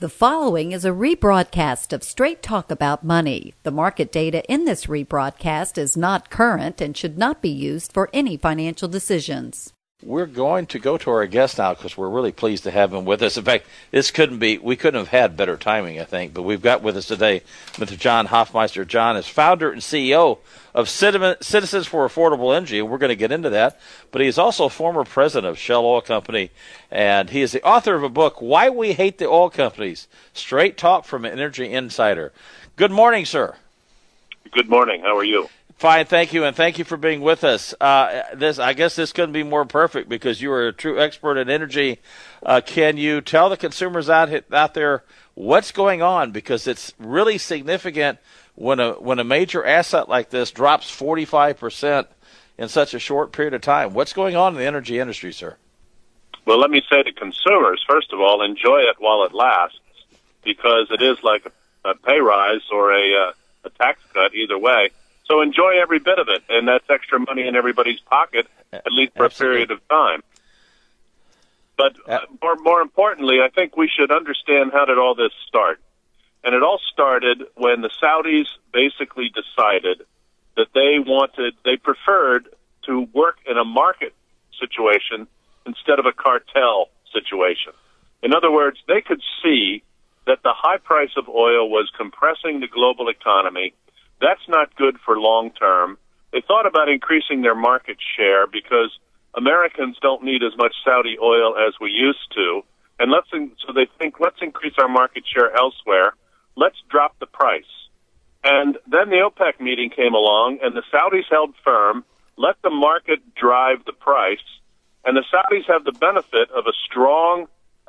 The following is a rebroadcast of Straight Talk About Money. The market data in this rebroadcast is not current and should not be used for any financial decisions. We're going to go to our guest now because we're really pleased to have him with us. In fact, we couldn't have had better timing, I think. But we've got with us today Mr. John Hofmeister. John is founder and CEO of Citizens for Affordable Energy, and we're going to get into that. But he is also former president of Shell Oil Company, and he is the author of a book, Why We Hate the Oil Companies, Straight Talk from an Energy Insider. Good morning, sir. Good morning. How are you? Fine, thank you, and thank you for being with us. I guess this couldn't be more perfect because you are a true expert in energy. Can you tell the consumers out there what's going on? Because it's really significant when a major asset like this drops 45% in such a short period of time. What's going on in the energy industry, sir? Well, let me say to consumers, first of all, enjoy it while it lasts, because it is like a pay rise or a tax cut, either way. So enjoy every bit of it, and that's extra money in everybody's pocket, at least for Absolutely. a period of time. But more importantly, I think we should understand how did all this start. And it all started when the Saudis basically decided that they preferred to work in a market situation instead of a cartel situation. In other words, they could see that the high price of oil was compressing the global economy. That's not good for long term. They thought about increasing their market share because Americans don't need as much Saudi oil as we used to. And so they think, let's increase our market share elsewhere. Let's drop the price. And then the OPEC meeting came along, and the Saudis held firm, let the market drive the price. And the Saudis have the benefit of a strong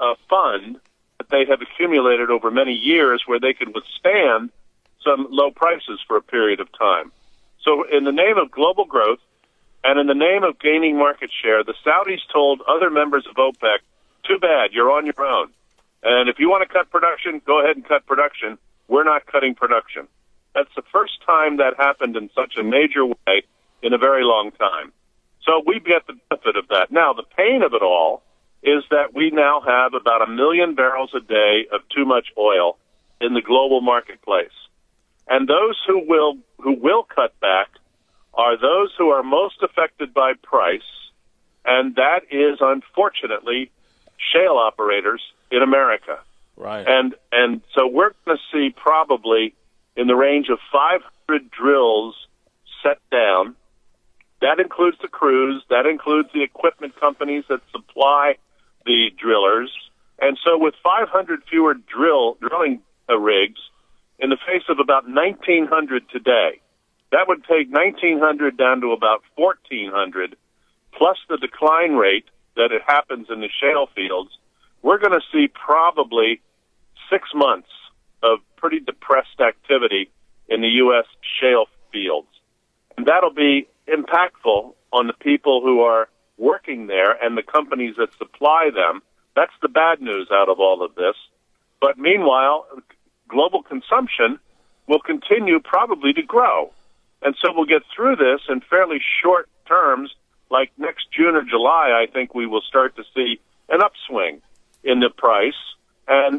fund that they have accumulated over many years where they can withstand some low prices for a period of time. So in the name of global growth and in the name of gaining market share, the Saudis told other members of OPEC, too bad, you're on your own. And if you want to cut production, go ahead and cut production. We're not cutting production. That's the first time that happened in such a major way in a very long time. So we get the benefit of that. Now, the pain of it all is that we now have about 1 million barrels a day of too much oil in the global marketplace. And those who will cut back are those who are most affected by price, and that is, unfortunately, shale operators in America. Right. And so we're going to see probably in the range of 500 drills set down. That includes the crews. That includes the equipment companies that supply the drillers. And so with 500 fewer drilling rigs, in the face of about 1,900 today, that would take 1,900 down to about 1,400, plus the decline rate that it happens in the shale fields. We're going to see probably 6 months of pretty depressed activity in the U.S. shale fields. And that'll be impactful on the people who are working there and the companies that supply them. That's the bad news out of all of this. But meanwhile, global consumption will continue probably to grow. And so we'll get through this in fairly short terms, like next June or July. I think we will start to see an upswing in the price and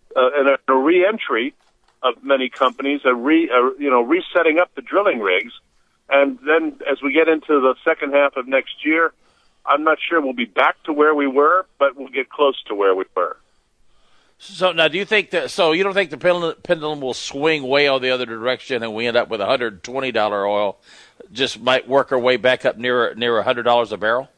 a re-entry of many companies, resetting up the drilling rigs. And then as we get into the second half of next year, I'm not sure we'll be back to where we were, but we'll get close to where we were. So now, do you think that? So you don't think the pendulum will swing way on the other direction, and we end up with $120 oil? Just might work our way back up near $100 a barrel.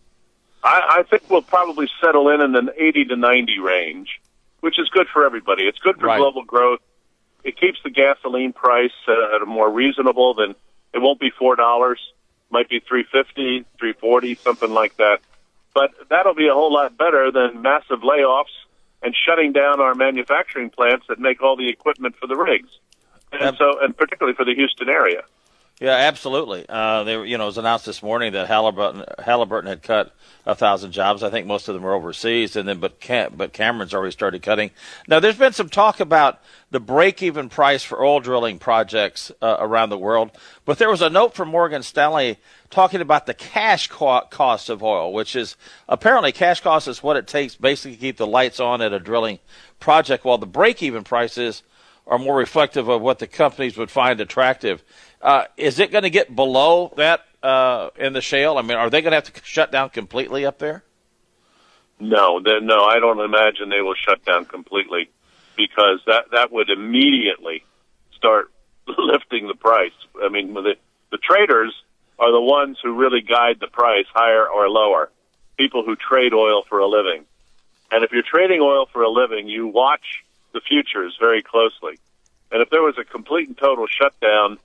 I think we'll probably settle in the 80 to 90 range, which is good for everybody. It's good for global growth. It keeps the gasoline price at a more reasonable than it won't be $4, might be $3.50, $3.40, something like that. But that'll be a whole lot better than massive layoffs and shutting down our manufacturing plants that make all the equipment for the rigs, and particularly for the Houston area. Yeah, absolutely. It was announced this morning that Halliburton had cut 1,000 jobs. I think most of them are overseas, but Cameron's already started cutting. Now, there's been some talk about the break-even price for oil drilling projects around the world, but there was a note from Morgan Stanley talking about the cash cost of oil, which is apparently cash cost is what it takes basically to keep the lights on at a drilling project, while the break-even prices are more reflective of what the companies would find attractive. Is it going to get below that in the shale? I mean, are they going to have to shut down completely up there? No, I don't imagine they will shut down completely, because that would immediately start lifting the price. I mean, the traders are the ones who really guide the price higher or lower, people who trade oil for a living. And if you're trading oil for a living, you watch the futures very closely. And if there was a complete and total shutdown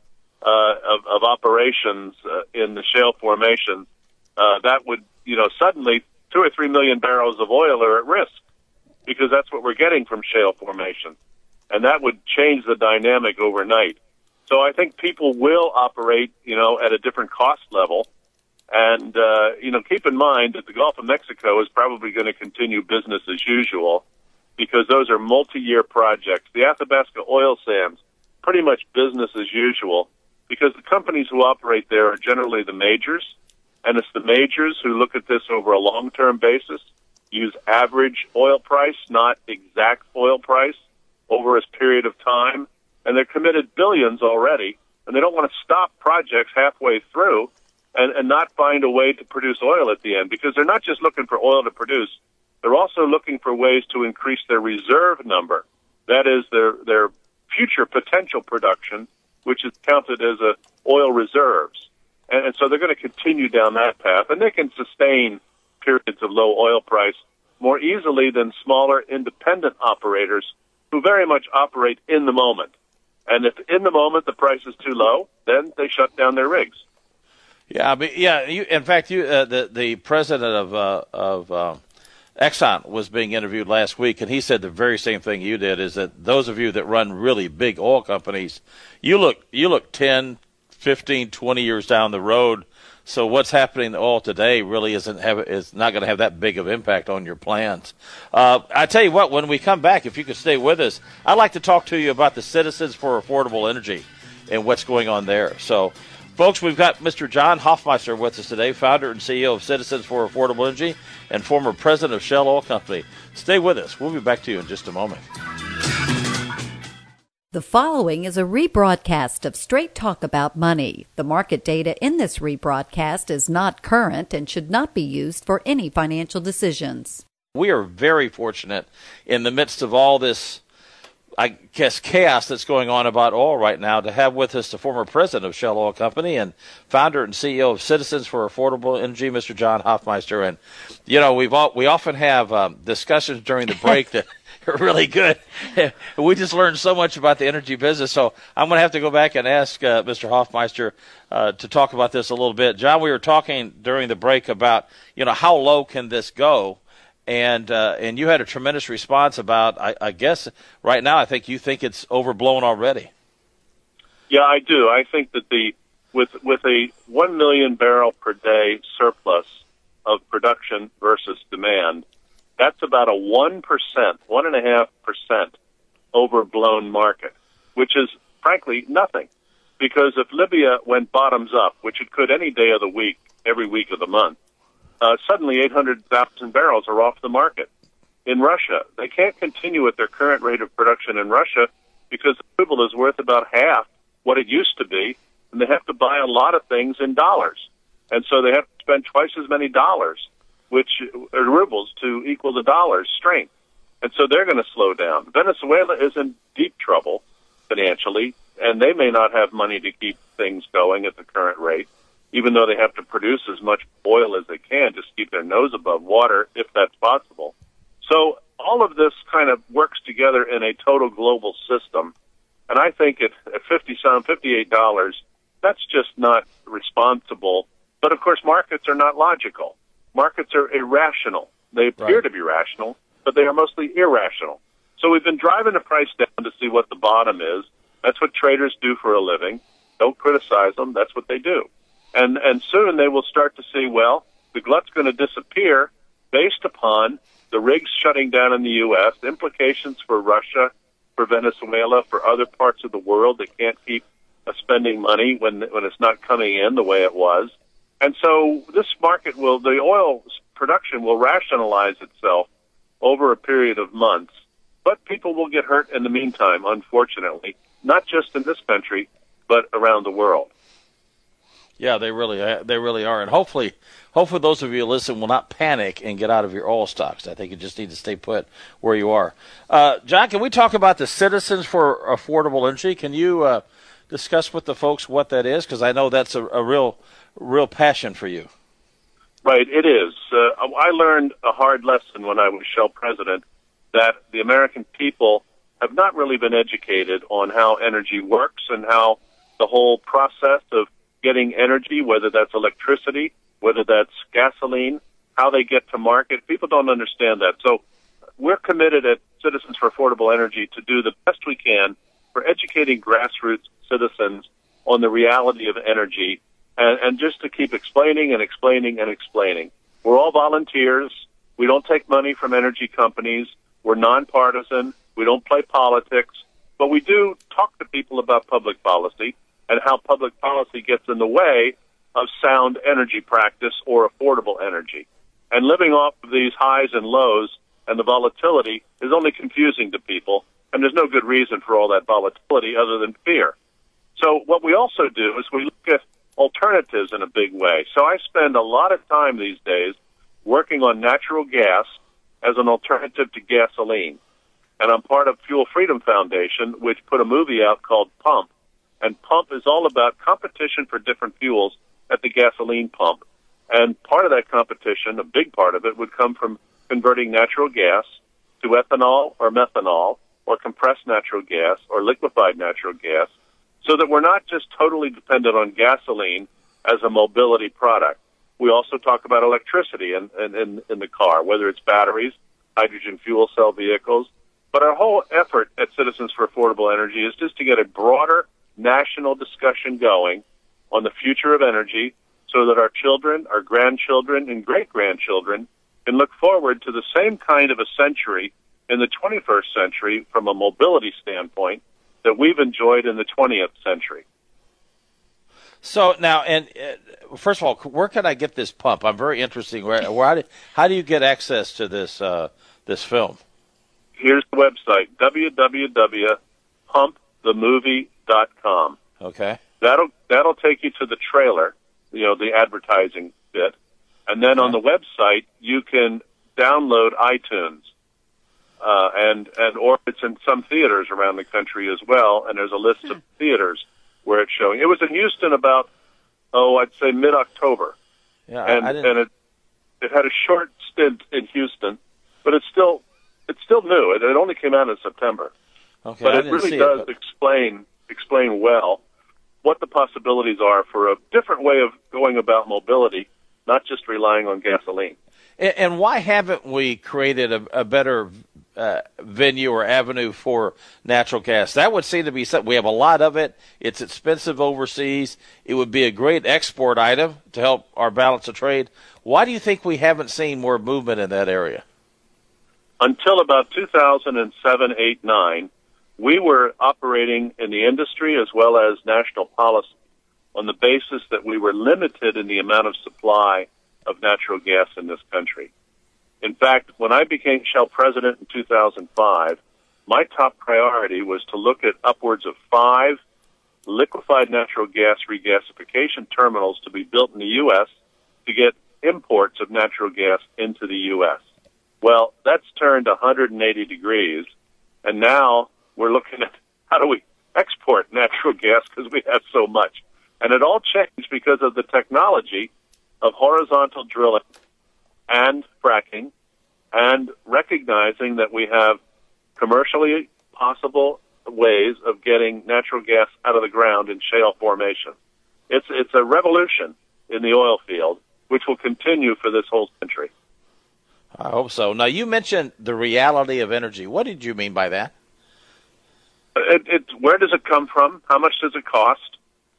of operations in the shale formation, that would, suddenly 2 or 3 million barrels of oil are at risk, because that's what we're getting from shale formation. And that would change the dynamic overnight. So I think people will operate, at a different cost level. And, keep in mind that the Gulf of Mexico is probably going to continue business as usual, because those are multi-year projects. The Athabasca oil sands, pretty much business as usual, because the companies who operate there are generally the majors, and it's the majors who look at this over a long-term basis, use average oil price, not exact oil price, over a period of time, and they're committed billions already, and they don't want to stop projects halfway through and not find a way to produce oil at the end, because they're not just looking for oil to produce. They're also looking for ways to increase their reserve number. That is their future potential production, which is counted as oil reserves. And so they're going to continue down that path. And they can sustain periods of low oil price more easily than smaller independent operators who very much operate in the moment. And if in the moment the price is too low, then they shut down their rigs. Yeah, in fact, the president of Exxon was being interviewed last week, and he said the very same thing you did, is that those of you that run really big oil companies, you look 10, 15, 20 years down the road, so what's happening to oil today really is not going to have that big of impact on your plans. I tell you what, when we come back, if you could stay with us, I'd like to talk to you about the Citizens for Affordable Energy and what's going on there. So, folks, we've got Mr. John Hofmeister with us today, founder and CEO of Citizens for Affordable Energy and former president of Shell Oil Company. Stay with us. We'll be back to you in just a moment. The following is a rebroadcast of Straight Talk About Money. The market data in this rebroadcast is not current and should not be used for any financial decisions. We are very fortunate in the midst of all this, I guess, chaos that's going on about oil right now, to have with us the former president of Shell Oil Company and founder and CEO of Citizens for Affordable Energy, Mr. John Hofmeister. And, we often have discussions during the break that are really good. We just learned so much about the energy business. So I'm going to have to go back and ask Mr. Hofmeister to talk about this a little bit. John, we were talking during the break about, how low can this go? And you had a tremendous response about, I guess, right now, I think you think it's overblown already. Yeah, I do. I think that with a 1 million barrel per day surplus of production versus demand, that's about a 1.5% overblown market, which is, frankly, nothing. Because if Libya went bottoms up, which it could any day of the week, every week of the month, suddenly 800,000 barrels are off the market. In Russia, they can't continue at their current rate of production in Russia because the ruble is worth about half what it used to be, and they have to buy a lot of things in dollars. And so they have to spend twice as many dollars, which are rubles, to equal the dollar's strength. And so they're going to slow down. Venezuela is in deep trouble financially, and they may not have money to keep things going at the current rate, even though they have to produce as much oil as they can, just keep their nose above water, if that's possible. So all of this kind of works together in a total global system. And I think at $58, that's just not responsible. But, of course, markets are not logical. Markets are irrational. They appear to be rational, but they are mostly irrational. So we've been driving the price down to see what the bottom is. That's what traders do for a living. Don't criticize them. That's what they do. And soon they will start to see, well, the glut's going to disappear based upon the rigs shutting down in the U.S., implications for Russia, for Venezuela, for other parts of the world that can't keep spending money when it's not coming in the way it was. And so this market the oil production will rationalize itself over a period of months. But people will get hurt in the meantime, unfortunately, not just in this country, but around the world. Yeah, they really are. And hopefully those of you who listen will not panic and get out of your oil stocks. I think you just need to stay put where you are. John, can we talk about the Citizens for Affordable Energy? Can you discuss with the folks what that is? Because I know that's a real passion for you. Right, it is. I learned a hard lesson when I was Shell president that the American people have not really been educated on how energy works and how the whole process of getting energy, whether that's electricity, whether that's gasoline, how they get to market. People don't understand that. So we're committed at Citizens for Affordable Energy to do the best we can for educating grassroots citizens on the reality of energy and just to keep explaining and explaining and explaining. We're all volunteers. We don't take money from energy companies. We're nonpartisan. We don't play politics. But we do talk to people about public policy and how public policy gets in the way of sound energy practice or affordable energy. And living off of these highs and lows and the volatility is only confusing to people, and there's no good reason for all that volatility other than fear. So what we also do is we look at alternatives in a big way. So I spend a lot of time these days working on natural gas as an alternative to gasoline. And I'm part of Fuel Freedom Foundation, which put a movie out called Pump. And Pump is all about competition for different fuels at the gasoline pump. And part of that competition, a big part of it, would come from converting natural gas to ethanol or methanol or compressed natural gas or liquefied natural gas so that we're not just totally dependent on gasoline as a mobility product. We also talk about electricity in the car, whether it's batteries, hydrogen fuel cell vehicles. But our whole effort at Citizens for Affordable Energy is just to get a broader national discussion going on the future of energy so that our children, our grandchildren, and great-grandchildren can look forward to the same kind of a century in the 21st century from a mobility standpoint that we've enjoyed in the 20th century. So now, and first of all, where can I get this pump? I'm very interested. How do you get access to this film? Here's the website, www.pumpthemovie.com. Okay. That'll take you to the trailer, the advertising bit. And then on the website, you can download iTunes. Or it's in some theaters around the country as well, and there's a list of theaters where it's showing. It was in Houston about, I'd say mid-October. Yeah, and it had a short stint in Houston, but it's still new. It only came out in September. Okay, but it really does explain well what the possibilities are for a different way of going about mobility, not just relying on gasoline. And why haven't we created a better venue or avenue for natural gas? That would seem to be something. We have a lot of it. It's expensive overseas. It would be a great export item to help our balance of trade. Why do you think we haven't seen more movement in that area? Until about 2007, 8, 9, we were operating in the industry as well as national policy on the basis that we were limited in the amount of supply of natural gas in this country. In fact, when I became Shell president in 2005, my top priority was to look at upwards of 5 liquefied natural gas regasification terminals to be built in the U.S. to get imports of natural gas into the U.S. Well, that's turned 180 degrees, and now we're looking at how do we export natural gas because we have so much. And it all changed because of the technology of horizontal drilling and fracking and recognizing that we have commercially possible ways of getting natural gas out of the ground in shale formation. It's a revolution in the oil field, which will continue for this whole century. I hope so. Now, you mentioned the reality of energy. What did you mean by that? Where does it come from? How much does it cost?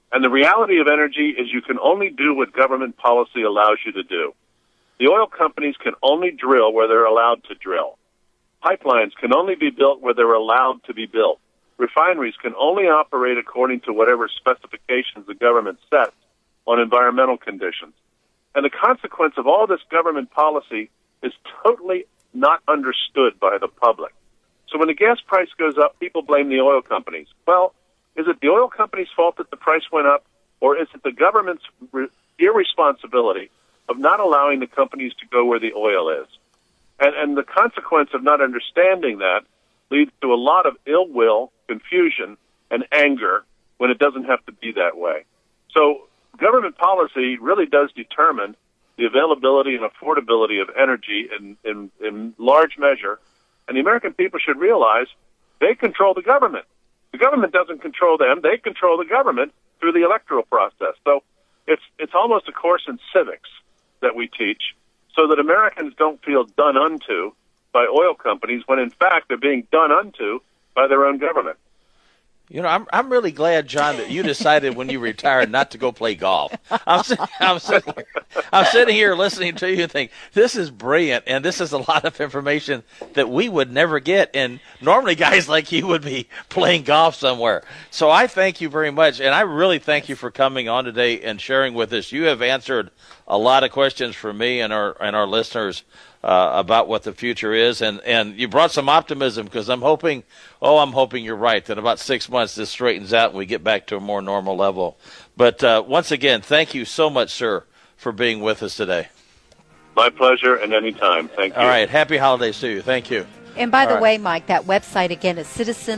And the reality of energy is you can only do what government policy allows you to do. The oil companies can only drill where they're allowed to drill. Pipelines can only be built where they're allowed to be built. Refineries can only operate according to whatever specifications the government sets on environmental conditions. And the consequence of all this government policy is totally not understood by the public. So when the gas price goes up, people blame the oil companies. Well, is it the oil companies' fault that the price went up, or is it the government's irresponsibility of not allowing the companies to go where the oil is? And the consequence of not understanding that leads to a lot of ill will, confusion, and anger when it doesn't have to be that way. So government policy really does determine the availability and affordability of energy in large measure, and the American people should realize they control the government. The government doesn't control them. They control the government through the electoral process. So it's almost a course in civics that we teach so that Americans don't feel done unto by oil companies when, in fact, they're being done unto by their own government. You know, I'm really glad, John, that you decided when you retired not to go play golf. I'm sitting here listening to you and think, this is brilliant, and this is a lot of information that we would never get. And normally guys like you would be playing golf somewhere. So I thank you very much, and I really thank you for coming on today and sharing with us. You have answered a lot of questions for me and our listeners about what the future is, and you brought some optimism, because I'm hoping you're right, that about 6 months this straightens out and we get back to a more normal level. But once again, thank you so much, sir, for being with us today. My pleasure, and anytime. Thank you. All right. Happy holidays to you. Thank you. And by the way, Mike, that website again is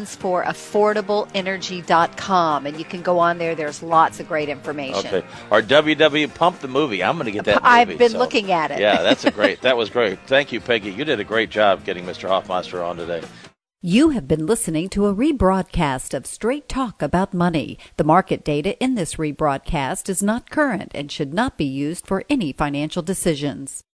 citizensforaffordableenergy.com, and you can go on there. There's lots of great information. Okay. Or WW Pump the Movie. I'm going to get that movie. I've been looking at it. Yeah, that was great. Thank you, Peggy. You did a great job getting Mr. Hoffmeister on today. You have been listening to a rebroadcast of Straight Talk About Money. The market data in this rebroadcast is not current and should not be used for any financial decisions.